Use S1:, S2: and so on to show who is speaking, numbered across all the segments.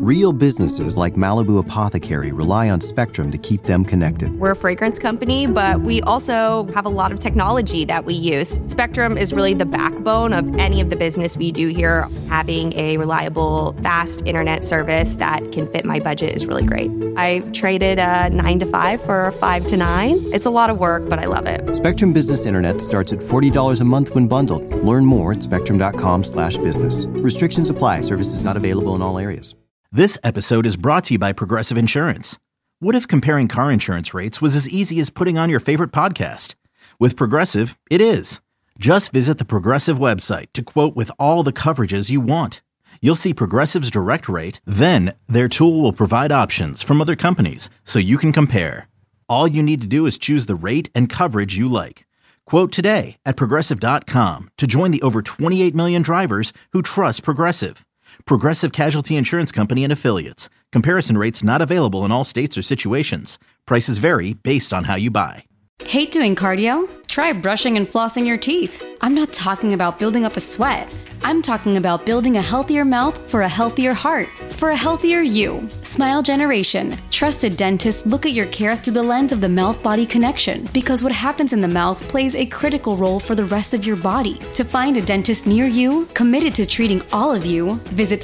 S1: Real businesses like Malibu Apothecary rely on Spectrum to keep them connected.
S2: We're a fragrance company, but we also have a lot of technology that we use. Spectrum is really the backbone of any of the business we do here. Having a reliable, fast internet service that can fit my budget is really great. I traded a 9 to 5 for a 5 to 9. It's a lot of work, but I love it.
S1: Spectrum Business Internet starts at $40 a month when bundled. Learn more at spectrum.com/business. Restrictions apply. Services not available in all areas.
S3: This episode is brought to you by Progressive Insurance. What if comparing car insurance rates was as easy as putting on your favorite podcast? With Progressive, it is. Just visit the Progressive website to quote with all the coverages you want. You'll see Progressive's direct rate, then their tool will provide options from other companies so you can compare. All you need to do is choose the rate and coverage you like. Quote today at Progressive.com to join the over 28 million drivers who trust Progressive. Progressive Casualty Insurance Company and Affiliates. Comparison rates not available in all states or situations. Prices vary based on how you buy.
S4: Hate doing cardio? Try brushing and flossing your teeth. I'm not talking about building up a sweat. I'm talking about building a healthier mouth for a healthier heart, for a healthier you. Smile Generation. Trusted dentists look at your care through the lens of the mouth-body connection because what happens in the mouth plays a critical role for the rest of your body. To find a dentist near you, committed to treating all of you, visit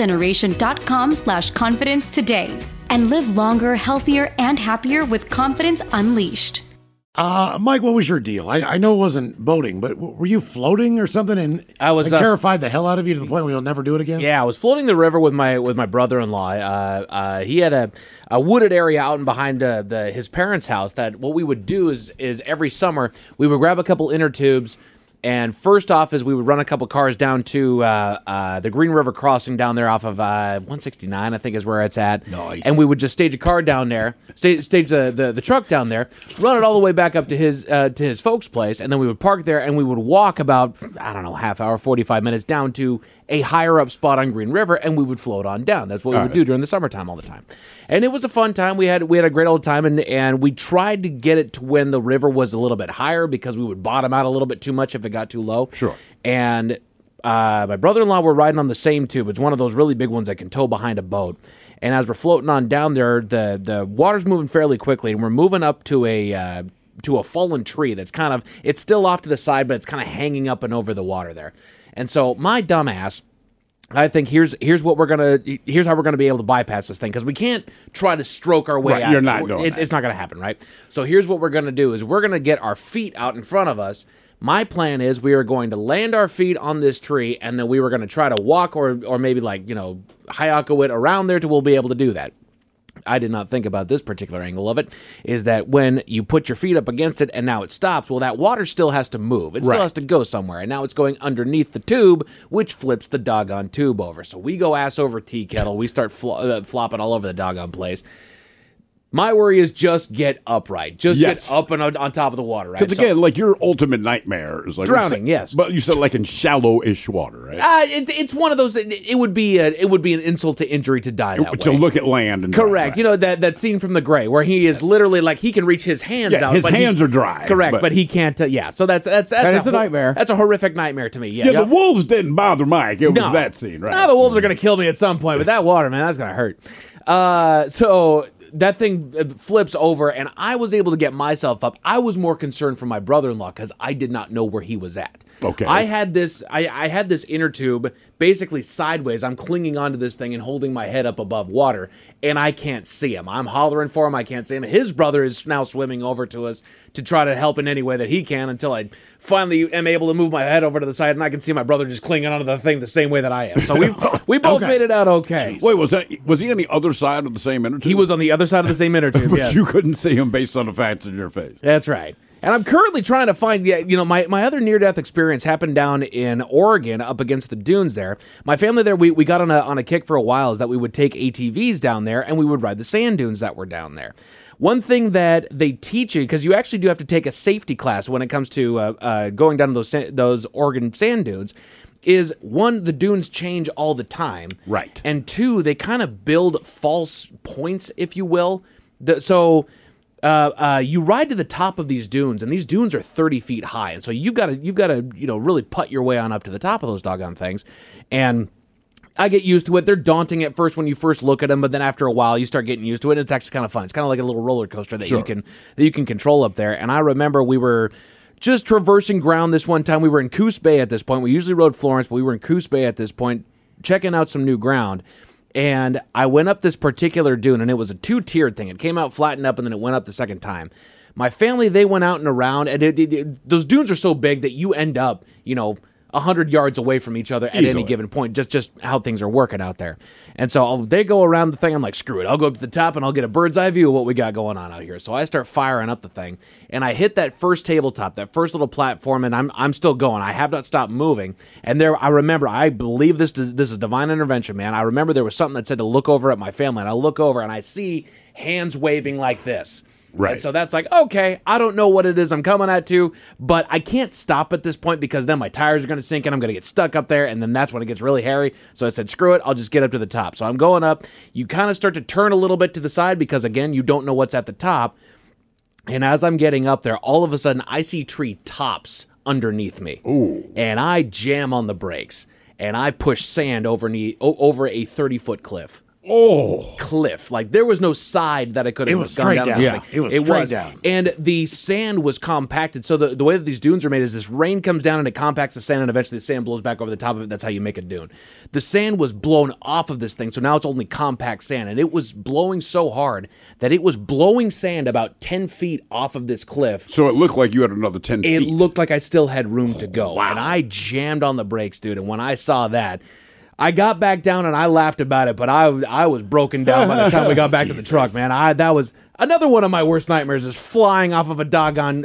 S4: smilegeneration.com/confidence today and live longer, healthier, and happier with confidence unleashed.
S5: Mike, what was your deal? I know it wasn't boating, but were you floating or something? And
S6: I was
S5: terrified the hell out of you to the point where you'll never do it again.
S6: Yeah, I was floating the river with my brother-in-law. He had a wooded area out and behind his parents' house. That what we would do is every summer we would grab a couple inner tubes. And first off is we would run a couple cars down to the Green River crossing down there off of 169, I think is where it's at.
S5: Nice.
S6: And we would just stage a car down there, stage the truck down there, run it all the way back up to his folks' place, and then we would park there and we would walk about, I don't know, half hour, 45 minutes down to a higher up spot on Green River, and we would float on down. That's what we would do during the summertime all the time. And it was a fun time. We had a great old time, and we tried to get it to when the river was a little bit higher because we would bottom out a little bit too much if it got too low.
S5: Sure.
S6: And my brother-in-law were riding on the same tube. It's one of those really big ones that can tow behind a boat. And as we're floating on down there, the water's moving fairly quickly, and we're moving up to a fallen tree that's it's still off to the side, but it's kind of hanging up and over the water there. And so my dumbass, I think here's how we're gonna be able to bypass this thing because we can't try to stroke our way out.
S5: You're not doing that.
S6: It's not gonna happen, right? So here's what we're gonna do: is we're gonna get our feet out in front of us. My plan is we are going to land our feet on this tree, and then we were going to try to walk or maybe hayako it around there till we'll be able to do that. I did not think about this particular angle of it, is that when you put your feet up against it and now it stops, well, that water still has to move. It still has to go somewhere, and now it's going underneath the tube, which flips the doggone tube over. So we go ass over tea kettle. We start flopping all over the doggone place. My worry is just get upright. Get up and on top of the water, right?
S7: Because again, your ultimate nightmare is
S6: drowning. Yes,
S7: but you said in shallow-ish water, right?
S6: It's one of those. It would be an insult to injury to die that way.
S7: To look at land and
S6: correct.
S7: Dry, right.
S6: That scene from The Gray where he is literally he can reach his hands out.
S7: His hands are dry.
S6: Correct, but he can't. So that's
S5: a nightmare.
S6: That's a horrific nightmare to me.
S7: Yeah, the wolves didn't bother Mike. It was that scene, right?
S6: No, the wolves are going to kill me at some point, but that water, man, that's going to hurt. So that thing flips over, and I was able to get myself up. I was more concerned for my brother-in-law because I did not know where he was at.
S7: Okay.
S6: I had this inner tube basically sideways. I'm clinging onto this thing and holding my head up above water, and I can't see him. I'm hollering for him. I can't see him. His brother is now swimming over to us to try to help in any way that he can until I finally am able to move my head over to the side, and I can see my brother just clinging onto the thing the same way that I am. So we both made it out okay.
S7: Wait, was he on the other side of the same inner tube?
S6: He was on the other side of the same inner tube,
S7: but
S6: yes.
S7: You couldn't see him based on the fats in your face.
S6: That's right. And I'm currently trying to find, my other near-death experience happened down in Oregon up against the dunes there. My family there, we got on a kick for a while is that we would take ATVs down there and we would ride the sand dunes that were down there. One thing that they teach you, because you actually do have to take a safety class when it comes to going down to those Oregon sand dunes, is one, the dunes change all the time.
S7: Right.
S6: And two, they kind of build false points, if you will. You ride to the top of these dunes, and these dunes are 30 feet high, and so you've got to really putt your way on up to the top of those doggone things. And I get used to it. They're daunting at first when you first look at them, but then after a while you start getting used to it. And it's actually kind of fun. It's kind of like a little roller coaster that you can control up there. And I remember we were just traversing ground this one time. We were in Coos Bay at this point. We usually rode Florence, but we were in Coos Bay at this point, checking out some new ground. And I went up this particular dune, and it was a 2-tiered thing. It came out flattened up, and then it went up the second time. My family, they went out and around, and those dunes are so big that you end up, 100 yards away from each other at any given point, just how things are working out there. And so they go around the thing. I'm like, screw it. I'll go up to the top and I'll get a bird's eye view of what we got going on out here. So I start firing up the thing, and I hit that first tabletop, that first little platform, and I'm still going. I have not stopped moving. And there, I remember, I believe this is divine intervention, man. I remember there was something that said to look over at my family, and I look over and I see hands waving like this.
S7: Right.
S6: And so that's like, okay, I don't know what it is I'm coming at to, but I can't stop at this point because then my tires are going to sink and I'm going to get stuck up there, and then that's when it gets really hairy. So I said, screw it, I'll just get up to the top. So I'm going up. You kind of start to turn a little bit to the side because, again, you don't know what's at the top. And as I'm getting up there, all of a sudden I see tree tops underneath me.
S7: Ooh.
S6: And I jam on the brakes, and I push sand over a 30-foot cliff.
S7: Oh,
S6: Cliff. Like, there was no side that I could have gone
S5: straight
S6: down.
S5: down. Yeah, it was straight down.
S6: And the sand was compacted. So the way that these dunes are made is this rain comes down and it compacts the sand, and eventually the sand blows back over the top of it. That's how you make a dune. The sand was blown off of this thing, so now it's only compact sand. And it was blowing so hard that it was blowing sand about 10 feet off of this cliff.
S7: so it looked like you had another 10
S6: It
S7: feet.
S6: looked like I still had room to go. Wow. And I jammed on the brakes, dude. And when I saw that, I got back down and I laughed about it, but I was broken down by the time we got back to the truck, man. That was another one of my worst nightmares, is flying off of a doggone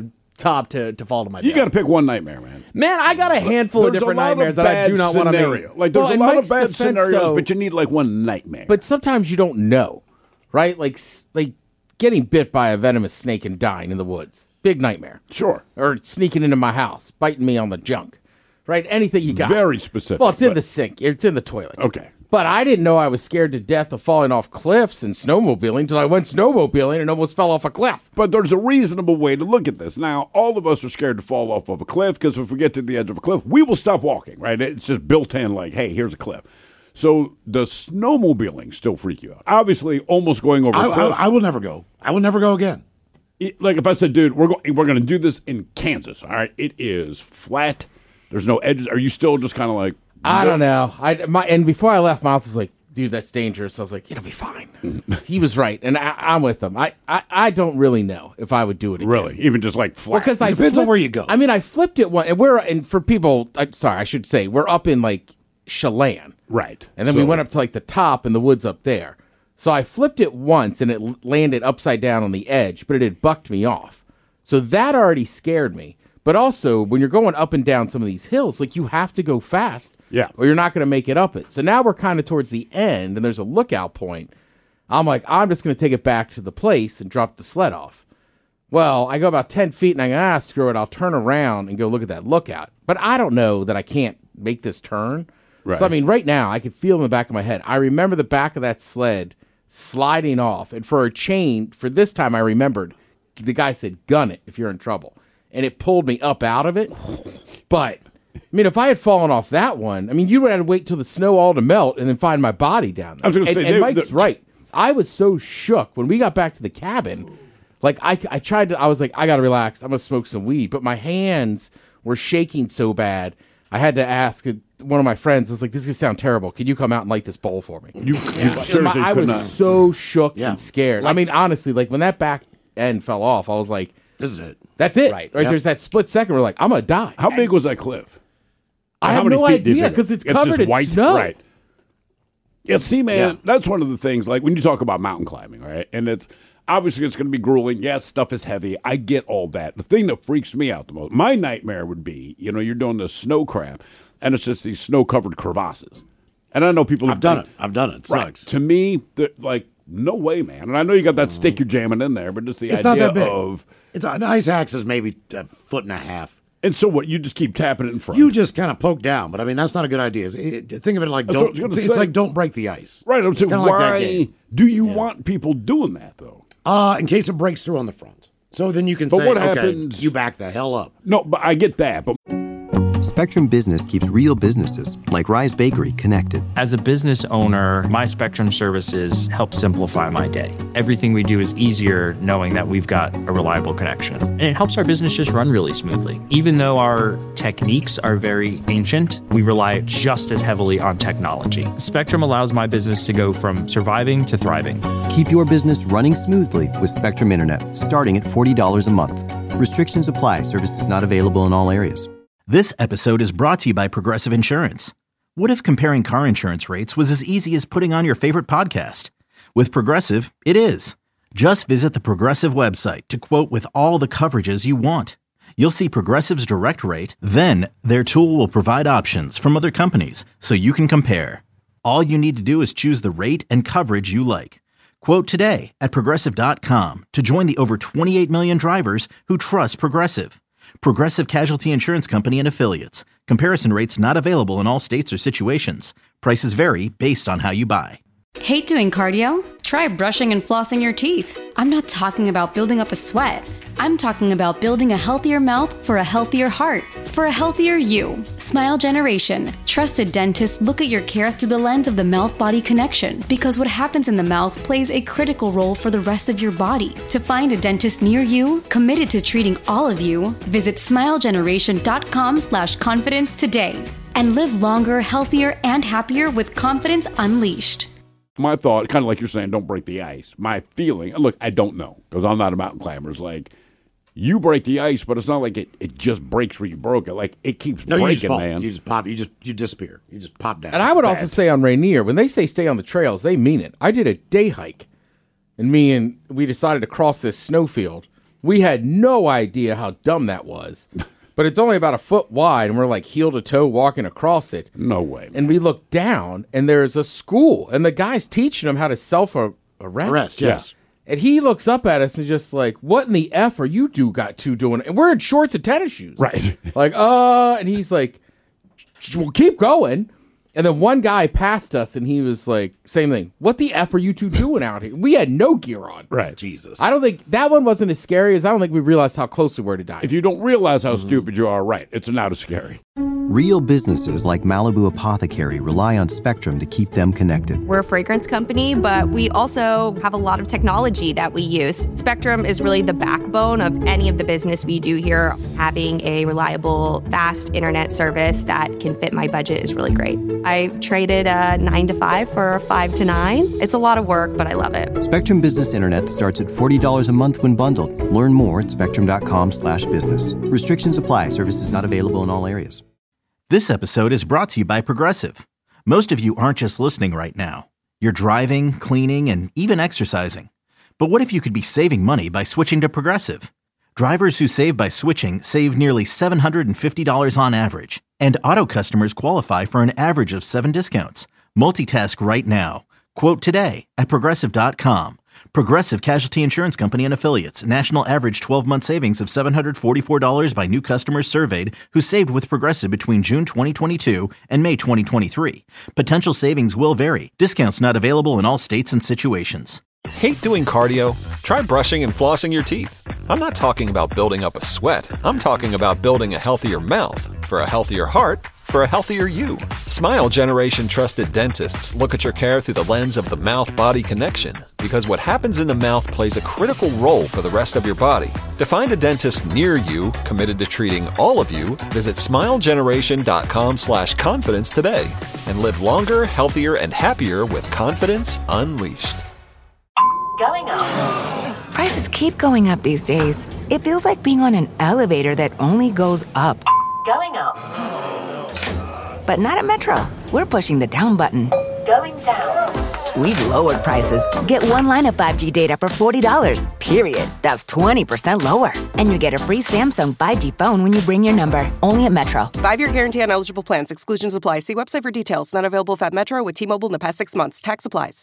S6: top to fall to my death.
S7: You got to pick one nightmare, man.
S6: Man, I got a handful of different nightmares that I do not want to make.
S7: Like, there's a
S8: in
S7: lot
S8: Mike's
S7: of bad
S8: defense,
S7: scenarios,
S8: though-
S7: but you need like one nightmare.
S8: But sometimes you don't know, right? Like getting bit by a venomous snake and dying in the woods. Big nightmare.
S7: Sure.
S8: Or sneaking into my house, biting me on the junk. Right? Anything you got.
S7: Very specific.
S8: Well, it's in
S7: but-
S8: the sink. It's in the toilet.
S7: Okay.
S8: But I didn't know I was scared to death of falling off cliffs and snowmobiling until I went snowmobiling and almost fell off a cliff.
S7: But there's a reasonable way to look at this. Now, all of us are scared to fall off of a cliff because if we get to the edge of a cliff, we will stop walking, right? It's just built in like, hey, here's a cliff. So does snowmobiling still freak you out? Obviously, almost going over a cliff.
S5: I will never go. I will never go again.
S7: Like if I said, dude, we're going to do this in Kansas, all right? It is flat. There's no edges. Are you still just kind of like...
S8: I don't know. And before I left, Miles was like, dude, that's dangerous. I was like, it'll be fine. He was right. And I'm with him. I don't really know if I would do it again.
S7: Really? Even just like flat?
S8: Because
S5: It depends on where you go.
S8: I mean, I flipped it one. And for people, I should say, we're up in like Chelan.
S7: Right.
S8: And then we went up to like the top in the woods up there. So I flipped it once and it landed upside down on the edge, but it had bucked me off. So that already scared me. But also, when you're going up and down some of these hills, like you have to go fast.
S7: Yeah.
S8: Or you're not going to make it up it. So now we're kind of towards the end and there's a lookout point. I'm like, I'm just going to take it back to the place and drop the sled off. Well, I go about 10 feet and I go, screw it. I'll turn around and go look at that lookout. But I don't know that I can't make this turn.
S7: Right.
S8: So, I mean, right now, I can feel in the back of my head. I remember the back of that sled sliding off. And for a chain, for this time, I remembered the guy said, gun it if you're in trouble. And it pulled me up out of it. But, I mean, if I had fallen off that one, I mean, you would have to wait till the snow all to melt and then find my body down there.
S7: I was gonna say,
S8: and Mike's right. I was so shook when we got back to the cabin. Like, I was like, I got to relax. I'm going to smoke some weed. But my hands were shaking so bad, I had to ask one of my friends, I was like, this is going to sound terrible. Can you come out and light this bowl for me?
S7: You seriously
S8: I
S7: could
S8: was
S7: not.
S8: so shook and scared. I mean, honestly, like, when that back end fell off, I was like,
S5: This is it.
S8: that's it.
S6: Right.
S8: Right?
S5: Yep.
S8: There's that split second where we're like, I'm going to die.
S7: How big was that cliff?
S8: I
S7: How
S8: have
S7: many
S8: no
S7: feet do you
S8: idea
S7: think?
S8: because it's
S7: just
S8: covered in
S7: white,
S8: snow.
S7: Right. Yeah, see, man,
S5: Yeah.
S7: that's one of the things, like, when you talk about mountain climbing, right? And it's obviously it's going to be grueling. Yes, stuff is heavy. I get all that. The thing that freaks me out the most, my nightmare would be, you're doing this snow crap, and it's just these snow-covered crevasses. And I know people
S5: I've done it. It
S7: Right.
S5: sucks.
S7: To me, like, no way, man. And I know you got that stick you're jamming in there, but just the
S5: It's
S7: idea
S5: not that big.
S7: of...
S5: It's an ice axe is maybe a foot and a half.
S7: And so what? You just keep tapping it in front.
S5: You just kind of poke down, but I mean that's not a good idea. Think of it like
S7: That's what I was gonna
S5: it's
S7: say.
S5: like don't break the ice.
S7: Right. I'm saying,
S5: Kinda like that
S7: why
S5: game.
S7: do you want people doing that, though?
S5: In case it breaks through on the front. So then you can
S7: But
S5: say,
S7: what
S5: okay,
S7: happens-
S5: you back the hell up.
S7: No, but I get that. But
S1: Spectrum Business keeps real businesses, like Rise Bakery, connected.
S9: As a business owner, my Spectrum services help simplify my day. Everything we do is easier knowing that we've got a reliable connection. And it helps our business just run really smoothly. Even though our techniques are very ancient, we rely just as heavily on technology. Spectrum allows my business to go from surviving to thriving.
S1: Keep your business running smoothly with Spectrum Internet, starting at $40 a month. Restrictions apply. Services not available in all areas.
S3: This episode is brought to you by Progressive Insurance. What if comparing car insurance rates was as easy as putting on your favorite podcast? With Progressive, it is. Just visit the Progressive website to quote with all the coverages you want. You'll see Progressive's direct rate, then their tool will provide options from other companies so you can compare. All you need to do is choose the rate and coverage you like. Quote today at Progressive.com to join the over 28 million drivers who trust Progressive. Progressive Casualty Insurance Company and Affiliates. Comparison rates not available in all states or situations. Prices vary based on how you buy.
S4: Hate doing cardio? Try brushing and flossing your teeth. I'm not talking about building up a sweat. I'm talking about building a healthier mouth for a healthier heart, for a healthier you. Smile Generation. Trusted dentists look at your care through the lens of the mouth-body connection, because what happens in the mouth plays a critical role for the rest of your body. To find a dentist near you, committed to treating all of you, visit smilegeneration.com/confidence today and live longer, healthier, and happier with confidence unleashed.
S7: My thought, kind of like you're saying, don't break the ice. My feeling, look, I don't know, because I'm not a mountain climber. It's like, you break the ice, but it's not like it just breaks where you broke it. Like, it keeps breaking,
S5: you just fall.
S7: man.
S5: You just pop. You disappear. You just pop down.
S8: And I would also say on Rainier, when they say stay on the trails, they mean it. I did a day hike, and we decided to cross this snowfield. We had no idea how dumb that was. But it's only about a foot wide, and we're like heel to toe walking across it.
S7: No way.
S8: And we look down, and there's a school, and the guy's teaching them how to self-arrest.
S5: Arrest, yes.
S8: Yeah. And he looks up at us and just like, what in the F are you two doing? And we're in shorts and tennis shoes.
S7: Right.
S8: Like, and he's like, well, keep going. And then one guy passed us, and he was like, same thing. What the F are you two doing out here? We had no gear on.
S7: Right.
S5: Jesus.
S8: I don't think that one wasn't as scary as I don't think we realized how close we were to die.
S7: If you don't realize how stupid you are, right, it's not as scary.
S1: Real businesses like Malibu Apothecary rely on Spectrum to keep them connected.
S2: We're a fragrance company, but we also have a lot of technology that we use. Spectrum is really the backbone of any of the business we do here. Having a reliable, fast internet service that can fit my budget is really great. I traded a 9 to 5 for a 5 to 9. It's a lot of work, but I love it.
S1: Spectrum Business Internet starts at $40 a month when bundled. Learn more at spectrum.com/business. Restrictions apply. Services not available in all areas.
S3: This episode is brought to you by Progressive. Most of you aren't just listening right now. You're driving, cleaning, and even exercising. But what if you could be saving money by switching to Progressive? Drivers who save by switching save nearly $750 on average. And auto customers qualify for an average of 7 discounts. Multitask right now. Quote today at Progressive.com. Progressive Casualty Insurance Company and Affiliates. National average 12-month savings of $744 by new customers surveyed who saved with Progressive between June 2022 and May 2023. Potential savings will vary. Discounts not available in all states and situations.
S10: Hate doing cardio? Try brushing and flossing your teeth. I'm not talking about building up a sweat. I'm talking about building a healthier mouth for a healthier heart for a healthier you. Smile Generation trusted dentists look at your care through the lens of the mouth-body connection, because what happens in the mouth plays a critical role for the rest of your body. To find a dentist near you committed to treating all of you, visit smilegeneration.com/confidence today and live longer, healthier, and happier with confidence unleashed.
S11: Going up. Prices keep going up these days. It feels like being on an elevator that only goes up. Going up. But not at Metro. We're pushing the down button. Going down. We've lowered prices. Get one line of 5G data for $40, period. That's 20% lower. And you get a free Samsung 5G phone when you bring your number. Only at Metro.
S12: 5-year guarantee on eligible plans. Exclusions apply. See website for details. Not available at Metro with T-Mobile in the past 6 months. Tax applies.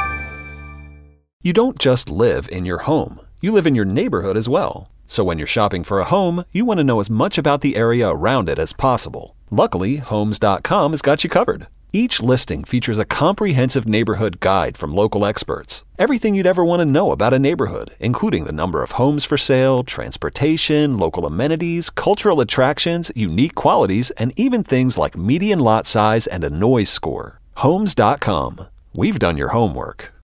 S10: You don't just live in your home. You live in your neighborhood as well. So when you're shopping for a home, you want to know as much about the area around it as possible. Luckily, Homes.com has got you covered. Each listing features a comprehensive neighborhood guide from local experts. Everything you'd ever want to know about a neighborhood, including the number of homes for sale, transportation, local amenities, cultural attractions, unique qualities, and even things like median lot size and a noise score. Homes.com. We've done your homework.